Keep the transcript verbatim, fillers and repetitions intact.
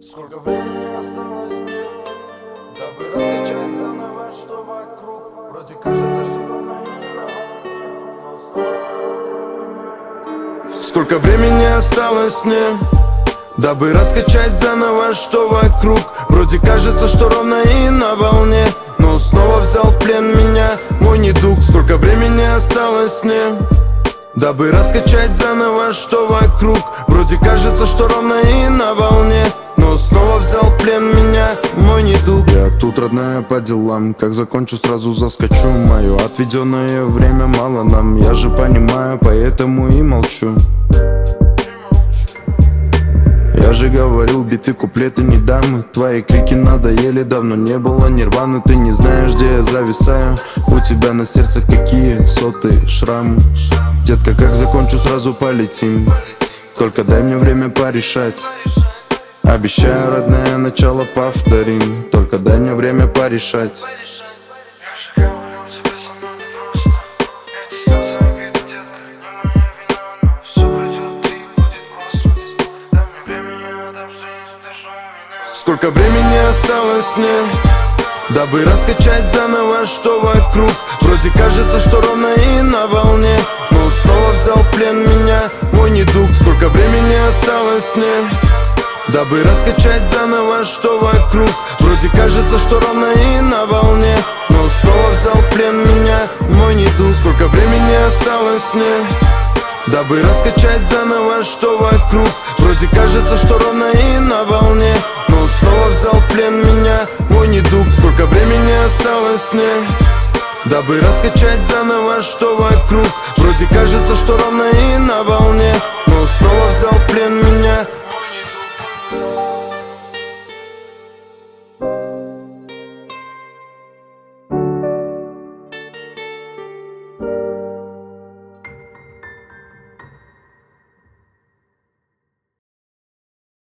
Сколько времени осталось мне, дабы раскачать заново, что вокруг. Вроде кажется, что ровно и на волне, но снова. Сколько времени осталось мне, дабы раскачать заново, что вокруг. Вроде кажется, что ровно и на волне, но снова взял в плен меня мой недуг. Сколько времени осталось мне, дабы раскачать заново, что вокруг. Вроде кажется, что ровно и на волне, но снова взял в плен меня мой недуг. Я тут, родная, по делам. Как закончу, сразу заскочу. Мое отведенное время мало нам. Я же понимаю, поэтому и молчу. Я же говорил, биты, куплеты не дамы. Твои крики надоели, давно не было нирваны. Ты не знаешь, где я зависаю. У тебя на сердце какие сотые шрамы. Детка, как закончу, сразу полетим. Только дай мне время порешать. Обещаю, родная, начало повторим. Только дай мне время порешать. Сколько времени осталось мне, дабы раскачать заново, что вокруг. Вроде кажется, что ровно и на волне, но снова взял в плен меня мой недуг. Сколько времени осталось мне, дабы раскачать заново, что вокруг. Вроде кажется, что ровно и на волне, но снова взял в плен меня мой недуг. Сколько времени осталось мне, дабы раскачать заново, что вокруг. Вроде кажется, что ровно и на волне, но снова взял в плен меня мой недуг. Сколько времени осталось мне, дабы раскачать заново, что вокруг. Вроде кажется, что ровно и на волне,